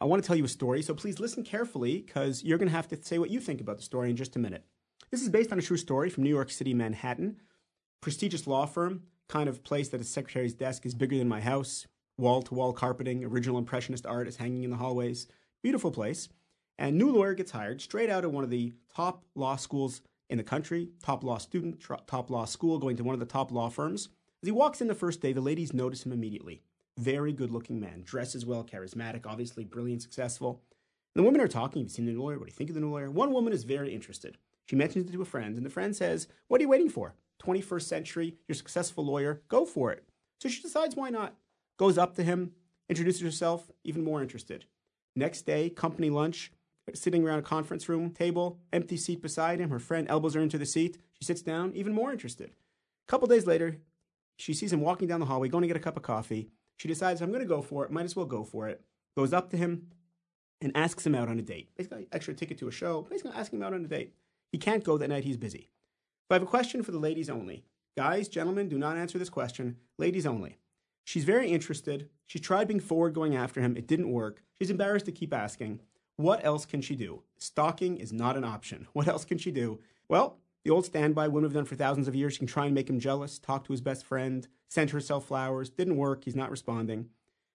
want to tell you a story, so please listen carefully because you're going to have to say what you think about the story in just a minute. This is based on a true story from New York City, Manhattan. Prestigious law firm, kind of place that a secretary's desk is bigger than my house. Wall-to-wall carpeting, original impressionist art is hanging in the hallways. Beautiful place. And new lawyer gets hired straight out of one of the top law schools in the country, top law student, top law school, going to one of the top law firms. As he walks in the first day, the ladies notice him immediately. Very good-looking man, dresses well, charismatic, obviously brilliant, successful. And the women are talking. Have you seen the new lawyer? What do you think of the new lawyer? One woman is very interested. She mentions it to a friend, and the friend says, what are you waiting for? 21st century, you're a successful lawyer, go for it. So she decides why not. Goes up to him, introduces herself, even more interested. Next day, company lunch, sitting around a conference room table, empty seat beside him. Her friend elbows her into the seat. She sits down, even more interested. A couple days later, she sees him walking down the hallway, going to get a cup of coffee. She decides, I'm going to go for it, might as well go for it. Goes up to him and asks him out on a date. Basically, extra ticket to a show, basically asking him out on a date. He can't go that night, he's busy. So I have a question for the ladies only. Guys, gentlemen, do not answer this question. Ladies only. She's very interested. She tried being forward going after him. It didn't work. She's embarrassed to keep asking. What else can she do? Stalking is not an option. What else can she do? Well, the old standby women have done for thousands of years. She can try and make him jealous, talk to his best friend, send herself flowers. Didn't work. He's not responding.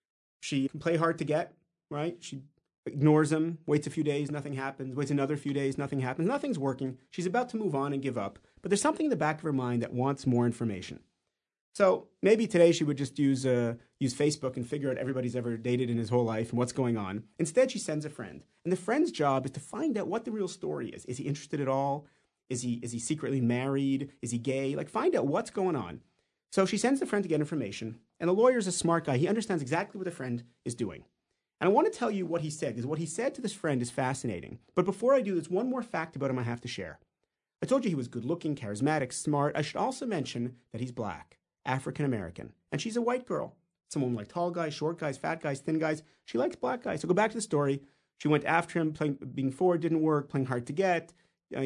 She can play hard to get, right? She ignores him, waits a few days, nothing happens, waits another few days, nothing happens. Nothing's working. She's about to move on and give up. But there's something in the back of her mind that wants more information. So maybe today she would just use Facebook and figure out everybody's ever dated in his whole life and what's going on. Instead, she sends a friend. And the friend's job is to find out what the real story is. Is he interested at all? Is he secretly married? Is he gay? Like, find out what's going on. So she sends the friend to get information. And the lawyer's a smart guy. He understands exactly what the friend is doing. And I want to tell you what he said, because what he said to this friend is fascinating. But before I do, there's one more fact about him I have to share. I told you he was good-looking, charismatic, smart. I should also mention that he's black, African-American. And she's a white girl. Someone like tall guys, short guys, fat guys, thin guys. She likes black guys. So go back to the story. She went after him, being forward didn't work, playing hard to get,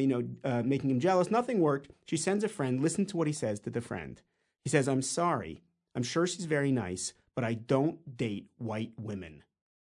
making him jealous. Nothing worked. She sends a friend. Listen to what he says to the friend. He says, I'm sorry. I'm sure she's very nice, but I don't date white women.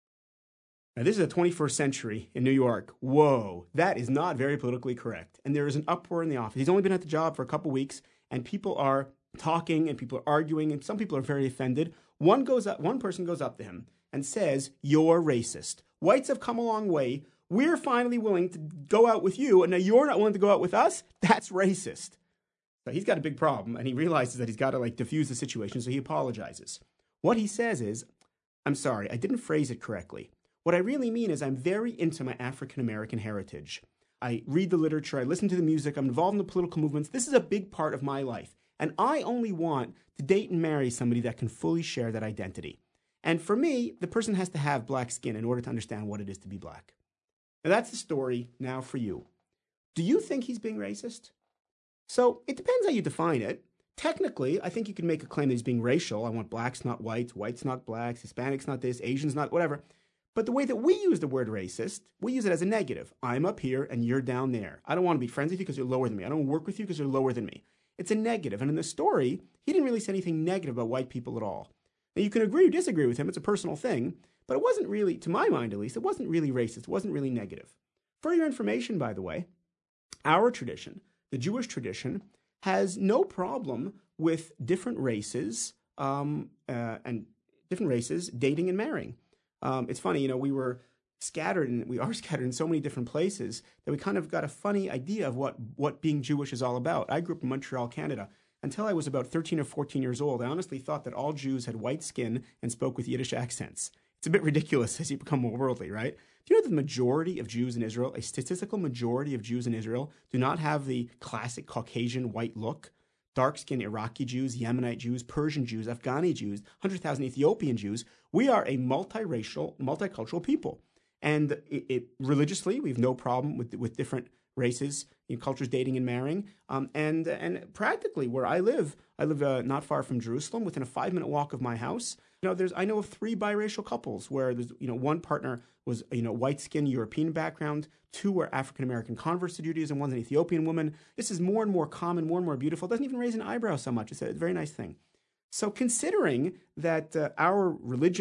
Now, this is the 21st century in New York. Whoa, that is not very politically correct. And there is an uproar in the office. He's only been at the job for a couple weeks, and people are talking, and people are arguing, and some people are very offended. One person goes up to him and says, you're racist. Whites have come a long way. We're finally willing to go out with you, and now you're not willing to go out with us? That's racist. So he's got a big problem, and he realizes that he's got to diffuse the situation, so he apologizes. What he says is, I'm sorry, I didn't phrase it correctly. What I really mean is I'm very into my African-American heritage. I read the literature, I listen to the music, I'm involved in the political movements. This is a big part of my life. And I only want to date and marry somebody that can fully share that identity. And for me, the person has to have black skin in order to understand what it is to be black. Now that's the story now for you. Do you think he's being racist? So it depends how you define it. Technically, I think you can make a claim that he's being racial. I want blacks, not whites, whites, not blacks, Hispanics, not this, Asians, not whatever. But the way that we use the word racist, we use it as a negative. I'm up here and you're down there. I don't want to be friends with you because you're lower than me. I don't want to work with you because you're lower than me. It's a negative. And in the story, he didn't really say anything negative about white people at all. Now, you can agree or disagree with him. It's a personal thing. But it wasn't really, to my mind at least, it wasn't really racist. It wasn't really negative. For your information, by the way, our tradition, the Jewish tradition, has no problem with different races dating and marrying. It's funny, we were scattered, and we are scattered in so many different places that we kind of got a funny idea of what being Jewish is all about. I grew up in Montreal, Canada. Until I was about 13 or 14 years old, I honestly thought that all Jews had white skin and spoke with Yiddish accents. It's a bit ridiculous as you become more worldly, right? Do you know that the majority of Jews in Israel, a statistical majority of Jews in Israel, do not have the classic Caucasian white look? Dark-skinned Iraqi Jews, Yemenite Jews, Persian Jews, Afghani Jews, 100,000 Ethiopian Jews. We are a multiracial, multicultural people. And religiously, we have no problem with different races, cultures dating and marrying. And practically, where I live not far from Jerusalem, within a 5-minute walk of my house. I know of 3 biracial couples where there's one partner was white-skinned European background, 2 were African-American converts to Judaism, one's an Ethiopian woman. This is more and more common, more and more beautiful. It doesn't even raise an eyebrow so much. It's a very nice thing. So considering that our religion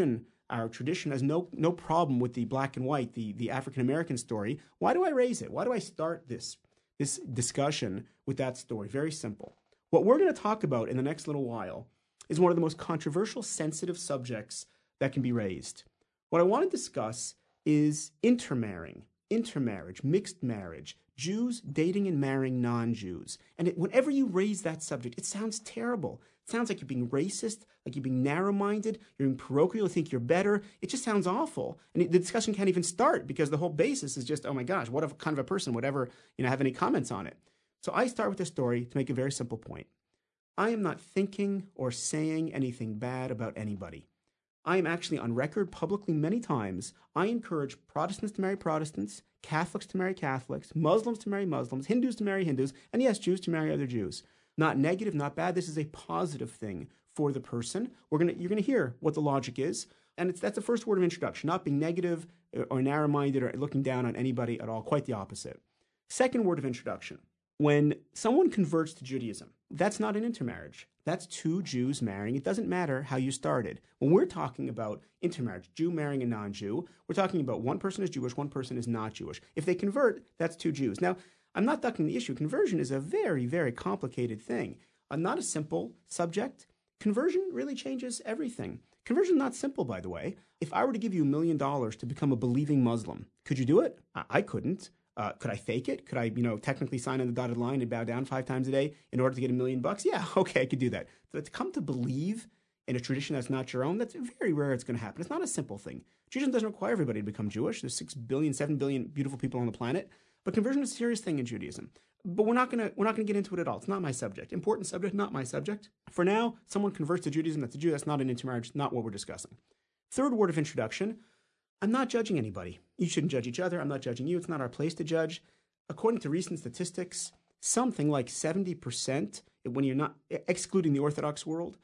our tradition has no problem with the black and white, the African American story. Why do I raise it? Why do I start this discussion with that story? Very simple. What we're going to talk about in the next little while is one of the most controversial, sensitive subjects that can be raised. What I want to discuss is intermarriage, mixed marriage, Jews dating and marrying non-Jews. And whenever you raise that subject, it sounds terrible. It sounds like you're being racist, like you're being narrow-minded, you're being parochial, you think you're better. It just sounds awful. And the discussion can't even start because the whole basis is just, oh my gosh, what kind of a person would ever have any comments on it? So I start with this story to make a very simple point. I am not thinking or saying anything bad about anybody. I am actually on record publicly many times. I encourage Protestants to marry Protestants, Catholics to marry Catholics, Muslims to marry Muslims, Hindus to marry Hindus, and yes, Jews to marry other Jews. Not negative, not bad. This is a positive thing for the person. You're gonna hear what the logic is, and that's the first word of introduction. Not being negative or narrow-minded or looking down on anybody at all. Quite the opposite. Second word of introduction. When someone converts to Judaism, that's not an intermarriage. That's two Jews marrying. It doesn't matter how you started. When we're talking about intermarriage, Jew marrying a non-Jew, we're talking about one person is Jewish, one person is not Jewish. If they convert, that's two Jews. Now, I'm not ducking the issue. Conversion is a very, very complicated thing. Not a simple subject. Conversion really changes everything. Conversion is not simple, by the way. If I were to give you $1 million to become a believing Muslim, could you do it? I couldn't. Could I fake it? Could I, technically sign on the dotted line and bow down 5 times a day in order to get $1 million? Yeah, okay, I could do that. But to come to believe in a tradition that's not your own, that's very rare it's going to happen. It's not a simple thing. Judaism doesn't require everybody to become Jewish. There's 6 billion, 7 billion beautiful people on the planet. But conversion is a serious thing in Judaism. But we're not gonna get into it at all. It's not my subject. Important subject, not my subject. For now, someone converts to Judaism, that's a Jew, that's not an intermarriage, not what we're discussing. Third word of introduction. I'm not judging anybody. You shouldn't judge each other. I'm not judging you. It's not our place to judge. According to recent statistics, something like 70%, when you're not excluding the Orthodox world,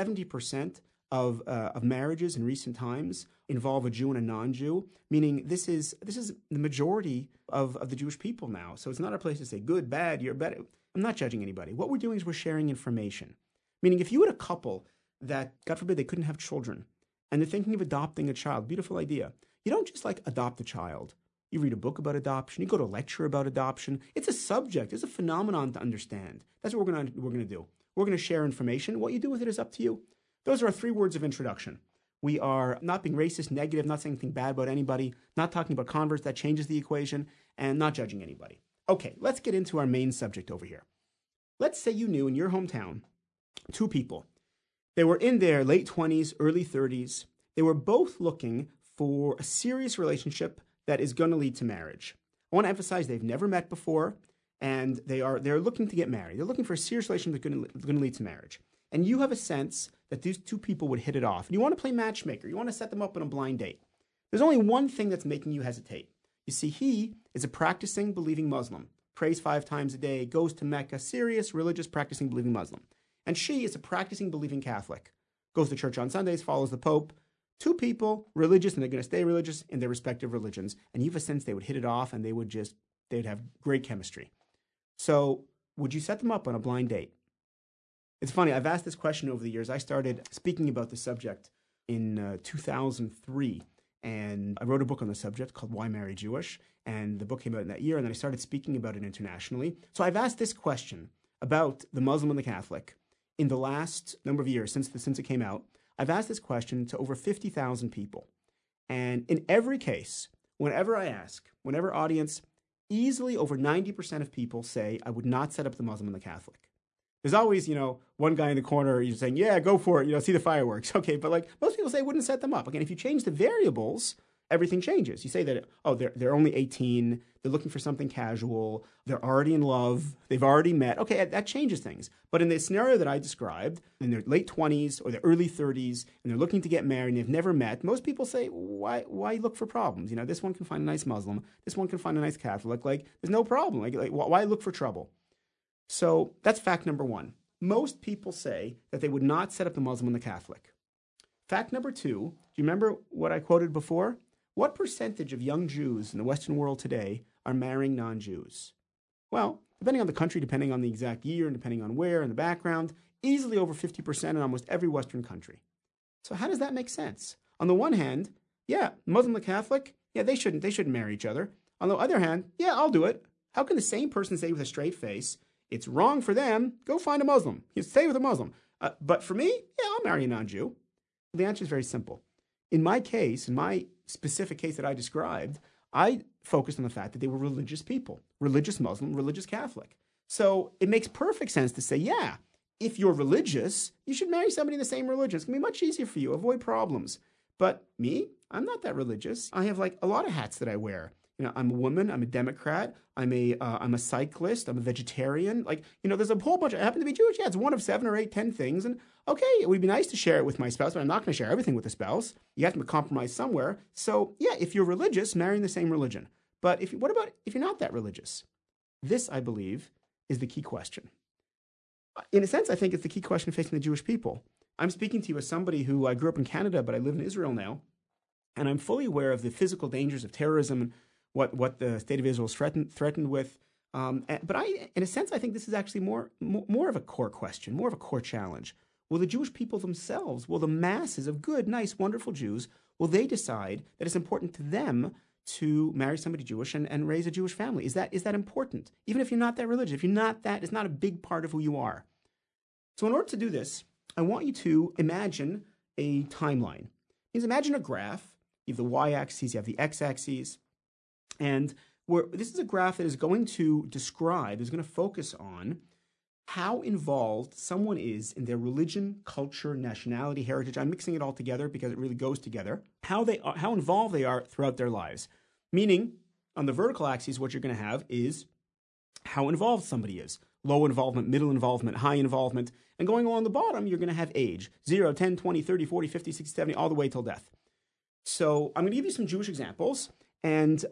70% of marriages in recent times involve a Jew and a non-Jew, meaning this is the majority of the Jewish people now. So it's not our place to say good, bad, you're better. I'm not judging anybody. What we're doing is we're sharing information. Meaning if you had a couple that, God forbid, they couldn't have children, and they're thinking of adopting a child, beautiful idea. You don't just adopt a child. You read a book about adoption. You go to a lecture about adoption. It's a subject. It's a phenomenon to understand. That's what we're gonna do. We're gonna share information. What you do with it is up to you. Those are our 3 words of introduction. We are not being racist, negative, not saying anything bad about anybody, not talking about converts, that changes the equation, and not judging anybody. Okay, let's get into our main subject over here. Let's say you knew in your hometown 2 people. They were in their late 20s, early 30s. They were both looking for a serious relationship that is going to lead to marriage. I want to emphasize they've never met before, and they're looking to get married. They're looking for a serious relationship that's going to lead to marriage. And you have a sense that these 2 people would hit it off. And you want to play matchmaker. You want to set them up on a blind date. There's only one thing that's making you hesitate. You see, he is a practicing, believing Muslim, prays 5 times a day, goes to Mecca, serious, religious, practicing, believing Muslim. And she is a practicing, believing Catholic, goes to church on Sundays, follows the Pope. 2 people, religious, and they're going to stay religious in their respective religions. And you have a sense they would hit it off and they'd have great chemistry. So would you set them up on a blind date? It's funny, I've asked this question over the years. I started speaking about the subject in 2003, and I wrote a book on the subject called Why Marry Jewish, and the book came out in that year, and then I started speaking about it internationally. So I've asked this question about the Muslim and the Catholic in the last number of years since it came out. I've asked this question to over 50,000 people. And in every case, whenever audience, easily over 90% of people say, I would not set up the Muslim and the Catholic. There's always, one guy in the corner saying, yeah, go for it, see the fireworks. Okay, but most people say I wouldn't set them up. Again, if you change the variables, everything changes. You say that, they're only 18, they're looking for something casual, they're already in love, they've already met. Okay, that changes things. But in the scenario that I described, in their late 20s or their early 30s, and they're looking to get married and they've never met, most people say, why look for problems? This one can find a nice Muslim, this one can find a nice Catholic. There's no problem. Why look for trouble? So that's fact number 1. Most people say that they would not set up the Muslim and the Catholic. Fact number 2, do you remember what I quoted before? What percentage of young Jews in the Western world today are marrying non-Jews? Well, depending on the country, depending on the exact year, and depending on where and the background, easily over 50% in almost every Western country. So how does that make sense? On the one hand, yeah, Muslim and Catholic, yeah, they shouldn't marry each other. On the other hand, yeah, I'll do it. How can the same person say with a straight face, it's wrong for them, go find a Muslim. You stay with a Muslim. But for me, yeah, I'll marry a non-Jew. The answer is very simple. In my case, in my specific case that I described, I focused on the fact that they were religious people, religious Muslim, religious Catholic. So it makes perfect sense to say, yeah, if you're religious, you should marry somebody in the same religion. It's going to be much easier for you, avoid problems. But me, I'm not that religious. I have like a lot of hats that I wear. You know, I'm a woman, I'm a Democrat, I'm a cyclist, I'm a vegetarian. Like, you know, there's a whole bunch. I happen to be Jewish. Yeah, it's one of 7 or 8, 10 things. And okay, it would be nice to share it with my spouse, but I'm not going to share everything with the spouse. You have to compromise somewhere. So yeah, if you're religious, marrying the same religion. But what about if you're not that religious? This, I believe, is the key question. In a sense, I think it's the key question facing the Jewish people. I'm speaking to you as somebody who I grew up in Canada, but I live in Israel now, and I'm fully aware of the physical dangers of terrorism and what the state of Israel is threatened with. But in a sense, I think this is actually more of a core question, more of a core challenge. Will the Jewish people themselves, will the masses of good, nice, wonderful Jews, will they decide that it's important to them to marry somebody Jewish and raise a Jewish family? Is that important? Even if you're not that religious, if you're not that, it's not a big part of who you are. So in order to do this, I want you to imagine a timeline. Means imagine a graph. You have the y-axis, you have the x-axis, and this is a graph that is going to describe, is going to focus on how involved someone is in their religion, culture, nationality, heritage. I'm mixing it all together because it really goes together. How involved they are throughout their lives. Meaning, on the vertical axis, what you're going to have is how involved somebody is. Low involvement, middle involvement, high involvement. And going along the bottom, you're going to have age. 0, 10, 20, 30, 40, 50, 60, 70, all the way till death. So I'm going to give you some Jewish examples. And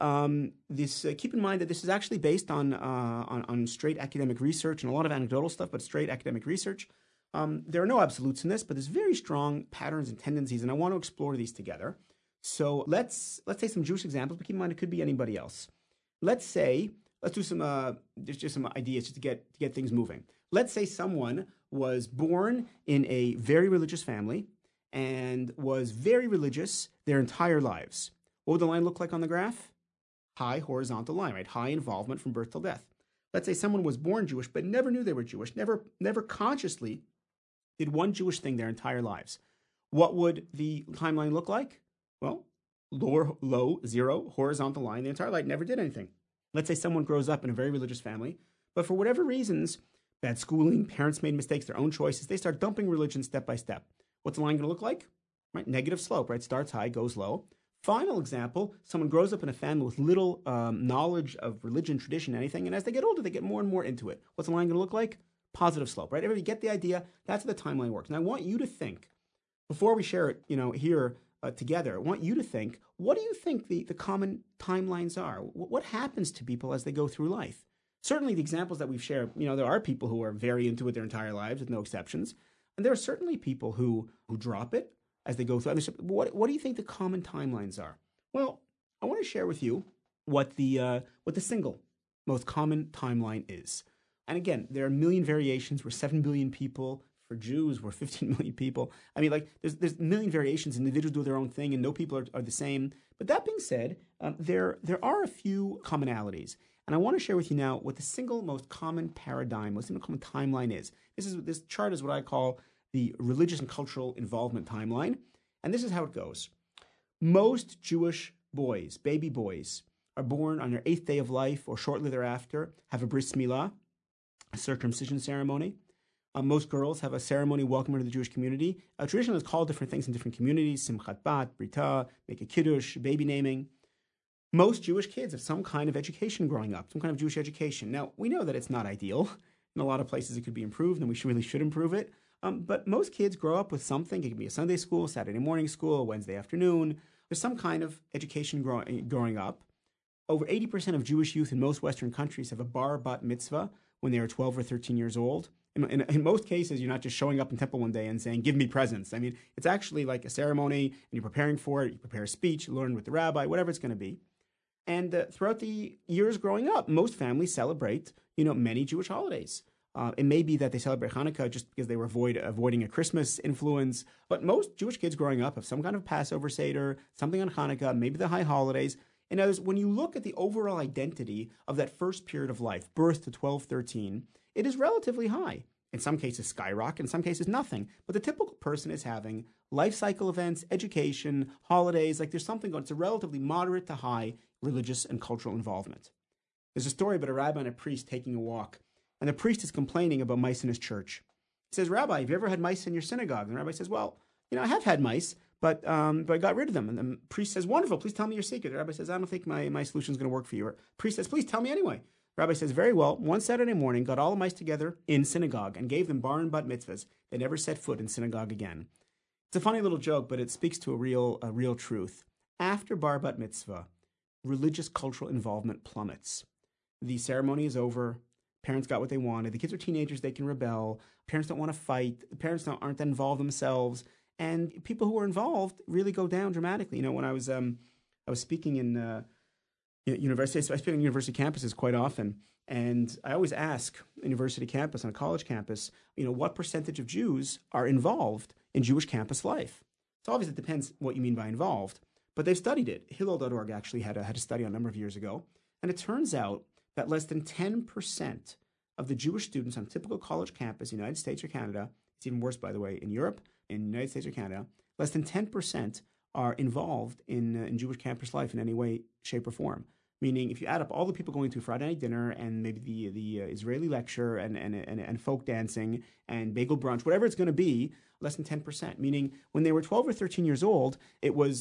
keep in mind that this is actually based on straight academic research and a lot of anecdotal stuff, but straight academic research. There are no absolutes in this, but there's very strong patterns and tendencies, and I want to explore these together. So let's take some Jewish examples, but keep in mind it could be anybody else. Let's do some just some ideas just to get things moving. Let's say someone was born in a very religious family and was very religious their entire lives. What would the line look like on the graph? High horizontal line, right? High involvement from birth till death. Let's say someone was born Jewish but never knew they were Jewish, never consciously did one Jewish thing their entire lives. What would the timeline look like? Well, low, 0, horizontal line, the entire life, never did anything. Let's say someone grows up in a very religious family, but for whatever reasons, bad schooling, parents made mistakes, their own choices, they start dumping religion step by step. What's the line going to look like? Right, negative slope, right? Starts high, goes low. Final example, someone grows up in a family with little knowledge of religion, tradition, anything, and as they get older, they get more and more into it. What's the line going to look like? Positive slope, right? Everybody get the idea? That's how the timeline works. And I want you to think, before we share it, here together, I want you to think, what do you think the common timelines are? What happens to people as they go through life? Certainly the examples that we've shared, there are people who are very into it their entire lives with no exceptions. And there are certainly people who drop it as they go through. What do you think the common timelines are? Well, I want to share with you what the single most common timeline is. And again, there are a million variations. We're 7 billion people. For Jews, we're 15 million people. I mean, like, there's a million variations. Individuals do their own thing, and no people are the same. But that being said, there are a few commonalities. And I want to share with you now what the single most common paradigm, most single common timeline is. This chart is what I call the religious and cultural involvement timeline. And this is how it goes. Most Jewish boys, baby boys, are born on their 8th day of life or shortly thereafter, have a bris milah, a circumcision ceremony. Most girls have a ceremony welcoming to the Jewish community. Traditionally, it's called different things in different communities: simchat bat, brita, make a kiddush, baby naming. Most Jewish kids have some kind of education growing up, some kind of Jewish education. Now, we know that it's not ideal. In a lot of places, it could be improved, and we really should improve it. But most kids grow up with something. It can be a Sunday school, Saturday morning school, Wednesday afternoon. There's some kind of education growing up. Over 80% of Jewish youth in most Western countries have a bar bat mitzvah when they are 12 or 13 years old. In most cases, you're not just showing up in temple one day and saying, give me presents. I mean, it's actually like a ceremony, and you're preparing for it. You prepare a speech, you learn with the rabbi, whatever it's going to be. And throughout the years growing up, most families celebrate, many Jewish holidays. It may be that they celebrate Hanukkah just because they were avoiding a Christmas influence. But most Jewish kids growing up have some kind of Passover Seder, something on Hanukkah, maybe the high holidays. In other words, when you look at the overall identity of that first period of life, birth to 12, 13, it is relatively high. In some cases, skyrocket. In some cases, nothing. But the typical person is having life cycle events, education, holidays. Like there's something going. It's a relatively moderate to high religious and cultural involvement. There's a story about a rabbi and a priest taking a walk. And the priest is complaining about mice in his church. He says, Rabbi, have you ever had mice in your synagogue? And the rabbi says, well, I have had mice, but I got rid of them. And the priest says, wonderful, please tell me your secret. The rabbi says, I don't think my solution is going to work for you. Or the priest says, please tell me anyway. The rabbi says, very well, one Saturday morning, got all the mice together in synagogue and gave them bar and bat mitzvahs. They never set foot in synagogue again. It's a funny little joke, but it speaks to a real truth. After bar bat mitzvah, religious cultural involvement plummets. The ceremony is over. Parents got what they wanted. The kids are teenagers. They can rebel. Parents don't want to fight. The parents aren't that involved themselves. And people who are involved really go down dramatically. When I was speaking in university, I speak on university campuses quite often. And I always ask a university campus, on a college campus, what percentage of Jews are involved in Jewish campus life? So obviously it depends what you mean by involved. But they've studied it. Hillel.org actually had a study on a number of years ago. And it turns out that less than 10% of the Jewish students on a typical college campus in the United States or Canada, it's even worse, by the way, in Europe, in the United States or Canada, less than 10% are involved in Jewish campus life in any way, shape, or form. Meaning, if you add up all the people going to Friday night dinner and maybe the Israeli lecture and folk dancing and bagel brunch, whatever it's going to be, less than 10%. Meaning, when they were 12 or 13 years old, it was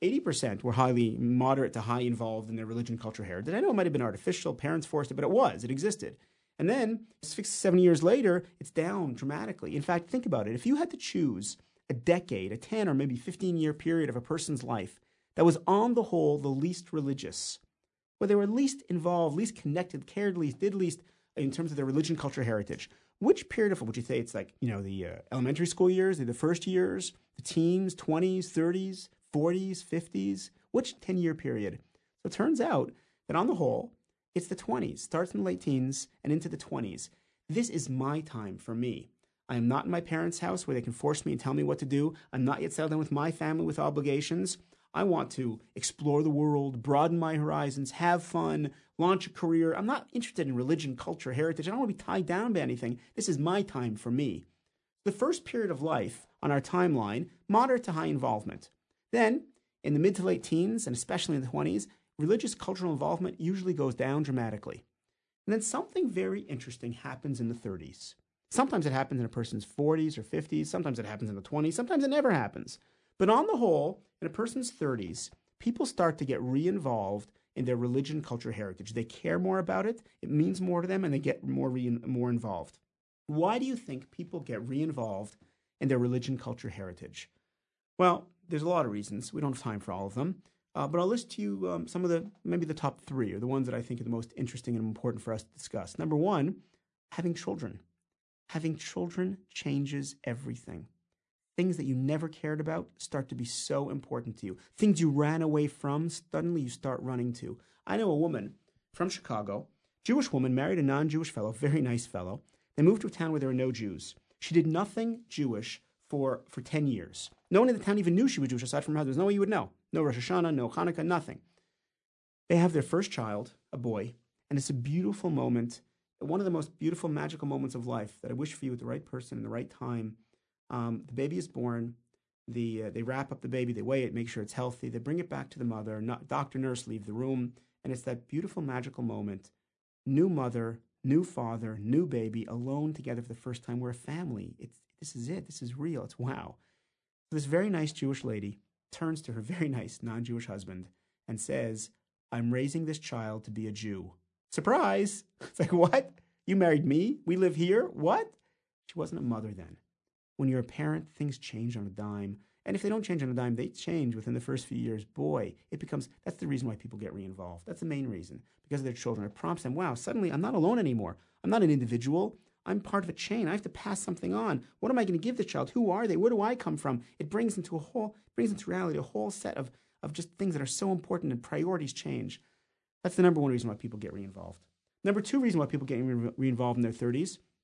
80% were highly moderate to high involved in their religion, culture, heritage. I know it might have been artificial, parents forced it, but it existed. And then 6, 7 years later, it's down dramatically. In fact, think about it. If you had to choose a decade, a 10 or maybe 15-year period of a person's life that was on the whole the least religious, where they were least involved, least connected, cared least, did least in terms of their religion, culture, heritage. Which period of, would you say it's like, the elementary school years, the first years, the teens, 20s, 30s, 40s, 50s? Which 10-year period? So it turns out that on the whole, it's the 20s, starts in the late teens and into the 20s. This is my time for me. I am not in my parents' house where they can force me and tell me what to do. I'm not yet settled in with my family with obligations. I want to explore the world, broaden my horizons, have fun, launch a career. I'm not interested in religion, culture, heritage. I don't want to be tied down by anything. This is my time for me. The first period of life on our timeline, moderate to high involvement. Then, in the mid to late teens, and especially in the 20s, religious cultural involvement usually goes down dramatically. And then something very interesting happens in the 30s. Sometimes it happens in a person's 40s or 50s. Sometimes it happens in the 20s. Sometimes it never happens. But on the whole, in a person's 30s, people start to get re-involved in their religion, culture, heritage. They care more about it. It means more to them, and they get more involved. Why do you think people get re-involved in their religion, culture, heritage? Well, there's a lot of reasons. We don't have time for all of them. But I'll list to you some of maybe the top 3, or the ones that I think are the most interesting and important for us to discuss. Number 1, having children. Having children changes everything. Things that you never cared about start to be so important to you. Things you ran away from, suddenly you start running to. I know a woman from Chicago, Jewish woman, married a non-Jewish fellow, very nice fellow. They moved to a town where there were no Jews. She did nothing Jewish for 10 years. No one in the town even knew she was Jewish aside from her husband. There's no way you would know. No Rosh Hashanah, no Hanukkah, nothing. They have their first child, a boy, and it's a beautiful moment, one of the most beautiful, magical moments of life that I wish for you with the right person in the right time. The baby is born. They wrap up the baby. They weigh it, make sure it's healthy. They bring it back to the mother. Doctor, nurse leave the room. And it's that beautiful, magical moment. New mother, new father, new baby, alone together for the first time. We're a family. This is it. This is real. It's wow. So this very nice Jewish lady turns to her very nice non-Jewish husband and says, I'm raising this child to be a Jew. Surprise! It's like, what? You married me? We live here? What? She wasn't a mother then. When you're a parent, things change on a dime. And if they don't change on a dime, they change within the first few years. Boy, that's the reason why people get re-involved. That's the main reason. Because of their children. It prompts them, wow, suddenly I'm not alone anymore. I'm not an individual. I'm part of a chain. I have to pass something on. What am I going to give the child? Who are they? Where do I come from? It brings into reality a whole set of just things that are so important, and priorities change. That's the number 1 reason why people get re-involved. Number 2 reason why people get re-involved in their 30s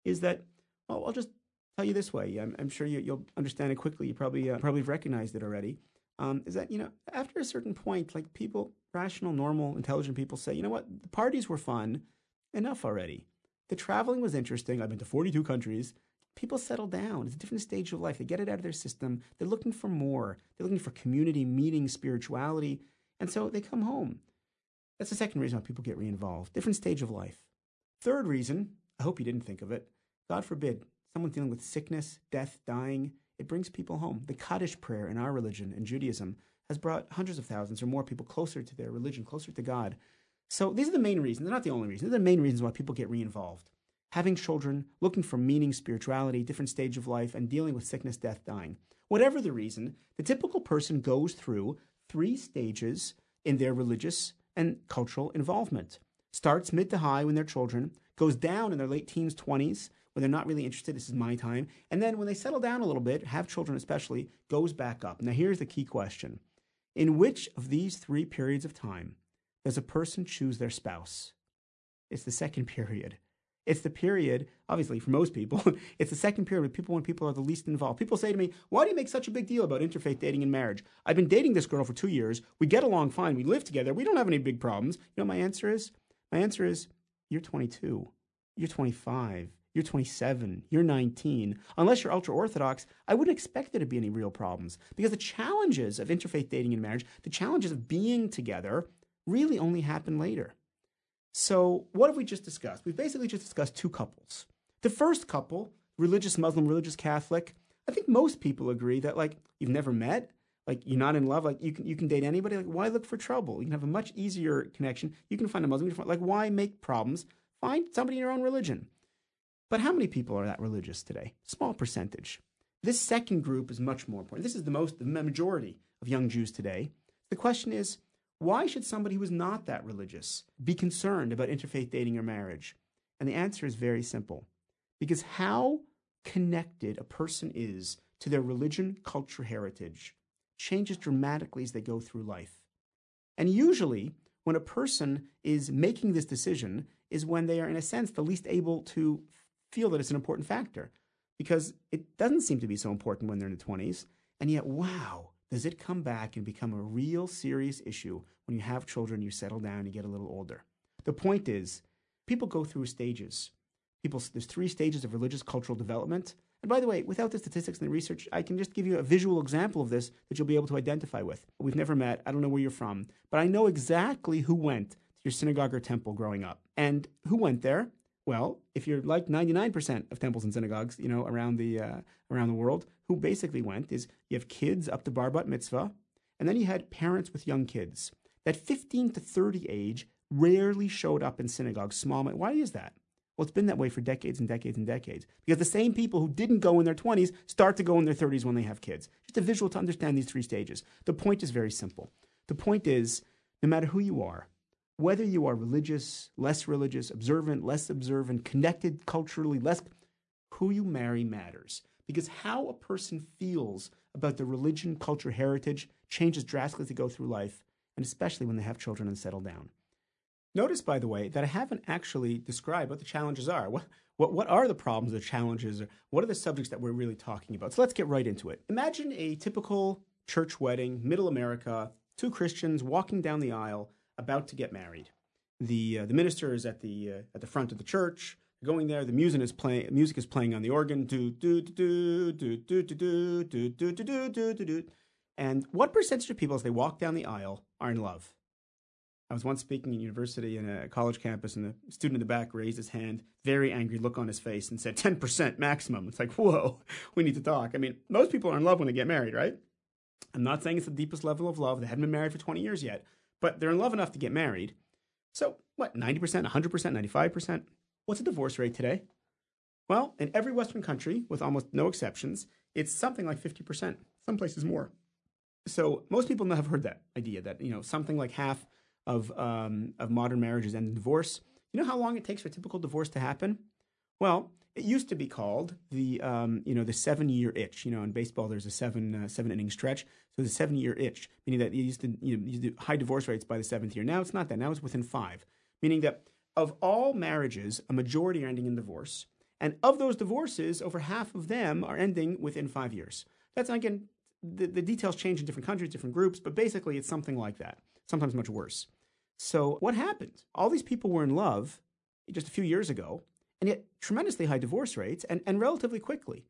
is that, well, I'll just tell you this way. I'm sure you'll understand it quickly. You probably have recognized it already. Is that, after a certain point, like people, rational, normal, intelligent people say, you know what, the parties were fun, enough already. The traveling was interesting. I've been to 42 countries. People settle down. It's a different stage of life. They get it out of their system. They're looking for more. They're looking for community, meeting, spirituality. And so they come home. That's the second reason why people get re-involved. Different stage of life. Third reason, I hope you didn't think of it, God forbid, someone dealing with sickness, death, dying, it brings people home. The Kaddish prayer in our religion, in Judaism, has brought hundreds of thousands or more people closer to their religion, closer to God. So these are the main reasons. They're not the only reasons. They're the main reasons why people get re-involved. Having children, looking for meaning, spirituality, different stage of life, and dealing with sickness, death, dying. Whatever the reason, the typical person goes through 3 stages in their religious and cultural involvement. Starts mid to high when they're children, goes down in their late teens, 20s, when they're not really interested, this is my time, and then when they settle down a little bit, have children especially, goes back up. Now here's the key question. In which of these 3 periods of time does a person choose their spouse? It's the second period. It's the period, obviously for most people, it's the second period when people are the least involved. People say to me, why do you make such a big deal about interfaith dating and marriage? I've been dating this girl for 2 years. We get along fine. We live together. We don't have any big problems. You know what my answer is? My answer is, you're 22. You're 25. You're 27. You're 19. Unless you're ultra-Orthodox, I wouldn't expect there to be any real problems. Because the challenges of interfaith dating and marriage, the challenges of being together, really only happen later. So what have we just discussed? We've basically just discussed 2 couples. The first couple, religious Muslim, religious Catholic, I think most people agree that, like, you've never met, like, you're not in love, like, you can date anybody. Like, why look for trouble? You can have a much easier connection. You can find a Muslim. Like, why make problems? Find somebody in your own religion. But how many people are that religious today? Small percentage. This second group is much more important. This is the majority of young Jews today. The question is, why should somebody who is not that religious be concerned about interfaith dating or marriage? And the answer is very simple. Because how connected a person is to their religion, culture, heritage changes dramatically as they go through life. And usually, when a person is making this decision is when they are, in a sense, the least able to feel that it's an important factor. Because it doesn't seem to be so important when they're in the 20s. And yet, wow, does it come back and become a real serious issue when you have children, you settle down, you get a little older. The point is, people go through stages. There's 3 stages of religious cultural development. And by the way, without the statistics and the research, I can just give you a visual example of this that you'll be able to identify with. We've never met. I don't know where you're from. But I know exactly who went to your synagogue or temple growing up. And who went there? Well, if you're like 99% of temples and synagogues, around the world, who basically went is you have kids up to bar bat mitzvah, and then you had parents with young kids. That 15 to 30 age rarely showed up in synagogues, small. Why is that? Well, it's been that way for decades and decades and decades. Because the same people who didn't go in their 20s start to go in their 30s when they have kids. Just a visual to understand these 3 stages. The point is very simple. The point is, no matter who you are, whether you are religious, less religious, observant, less observant, connected culturally, who you marry matters. Because how a person feels about their religion, culture, heritage changes drastically as they go through life, and especially when they have children and settle down. Notice, by the way, that I haven't actually described what the challenges are. What are the problems, the challenges? What are the subjects that we're really talking about? So let's get right into it. Imagine a typical church wedding, middle America, 2 Christians walking down the aisle, about to get married. The minister is at the front of the church, going there. The music is playing on the organ. Do do do do do do do do do do do do do. And what percentage of people, as they walk down the aisle, are in love? I was once speaking at university in a college campus, and the student in the back raised his hand, very angry look on his face, and said 10% maximum. It's like, whoa, we need to talk. I mean, most people are in love when they get married, right? I'm not saying it's the deepest level of love. They haven't been married for 20 years yet, but they're in love enough to get married. So what, 90%, 100%, 95%? What's the divorce rate today? Well, in every Western country, with almost no exceptions, it's something like 50%, some places more. So most people have heard that idea that, something like half of modern marriages end in divorce. You know how long it takes for a typical divorce to happen? Well, it used to be called the 7-year itch. In baseball, there's a seven inning stretch. So the 7-year itch, meaning that you used to high divorce rates by the 7th year. Now it's not that. Now it's within 5, meaning that of all marriages, a majority are ending in divorce. And of those divorces, over half of them are ending within 5 years. That's, again, the details change in different countries, different groups, but basically it's something like that, sometimes much worse. So what happened? All these people were in love just a few years ago, and yet tremendously high divorce rates and relatively quickly.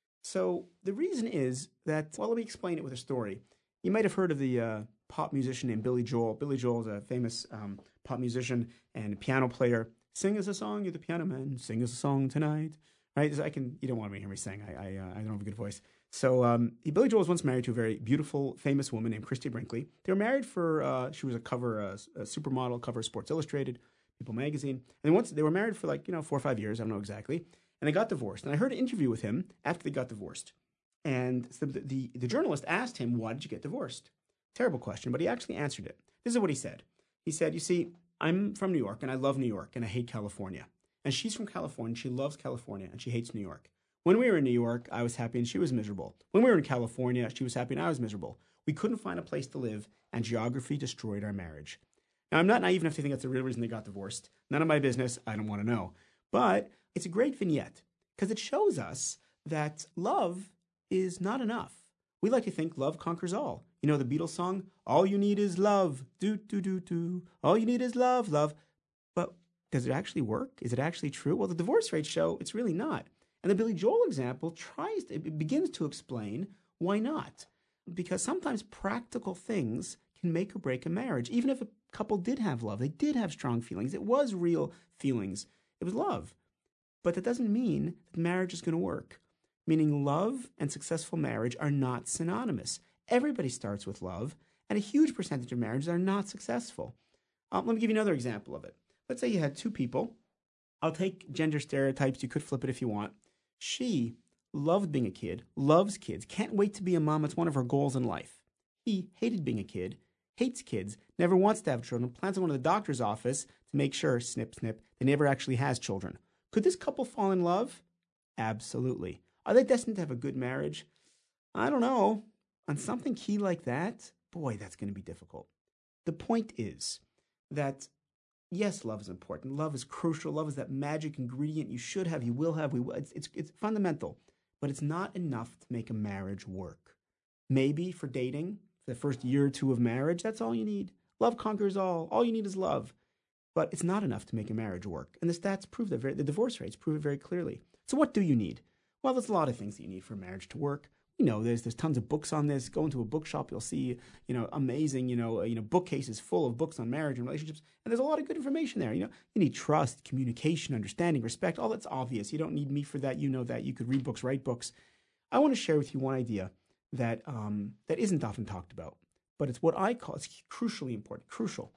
So the reason is that, well, let me explain it with a story. You might have heard of the pop musician named Billy Joel. Billy Joel is a famous pop musician and piano player. Sing us a song, you're the piano man. Sing us a song tonight. Right? You don't want to hear me sing. I don't have a good voice. So Billy Joel was once married to a very beautiful, famous woman named Christy Brinkley. They were married for, she was a supermodel, cover of Sports Illustrated, People Magazine. And once they were married for 4 or 5 years, I don't know exactly. And they got divorced. And I heard an interview with him after they got divorced. And so the journalist asked him, why did you get divorced? Terrible question, but he actually answered it. This is what he said. He said, you see, I'm from New York, and I love New York, and I hate California. And she's from California, she loves California, and she hates New York. When we were in New York, I was happy and she was miserable. When we were in California, she was happy and I was miserable. We couldn't find a place to live, and geography destroyed our marriage. Now, I'm not naive enough to think that's the real reason they got divorced. None of my business. I don't want to know. But it's a great vignette because it shows us that love is not enough. We like to think love conquers all. You know the Beatles song, all you need is love, do, do, do, do. All you need is love, love. But does it actually work? Is it actually true? Well, the divorce rates show it's really not. And the Billy Joel example begins to explain why not. Because sometimes practical things can make or break a marriage. Even if a couple did have love, they did have strong feelings, it was real feelings, it was love. But that doesn't mean that marriage is going to work. Meaning love and successful marriage are not synonymous. Everybody starts with love, and a huge percentage of marriages are not successful. Let me give you another example of it. Let's say you had two people. I'll take gender stereotypes. You could flip it if you want. She loved being a kid, loves kids, can't wait to be a mom. It's one of her goals in life. He hated being a kid, hates kids, never wants to have children, plans on going to the doctor's office to make sure, snip, snip, that he never actually has children. Could this couple fall in love? Absolutely. Are they destined to have a good marriage? I don't know. On something key like that, boy, that's going to be difficult. The point is that, yes, love is important. Love is crucial. Love is that magic ingredient you should have, you will have, we will. It's fundamental. But it's not enough to make a marriage work. Maybe for dating, for the first year or two of marriage, that's all you need. Love conquers all. All you need is love. But it's not enough to make a marriage work. And the stats prove that, the divorce rates prove it very clearly. So what do you need? Well, there's a lot of things that you need for a marriage to work. You know, there's tons of books on this. Go into a bookshop, you'll see, amazing, bookcases full of books on marriage and relationships. And there's a lot of good information there. You need trust, communication, understanding, respect. All that's obvious. You don't need me for that. You know that. You could read books, write books. I want to share with you one idea that isn't often talked about, but it's what I call, it's crucially important, crucial.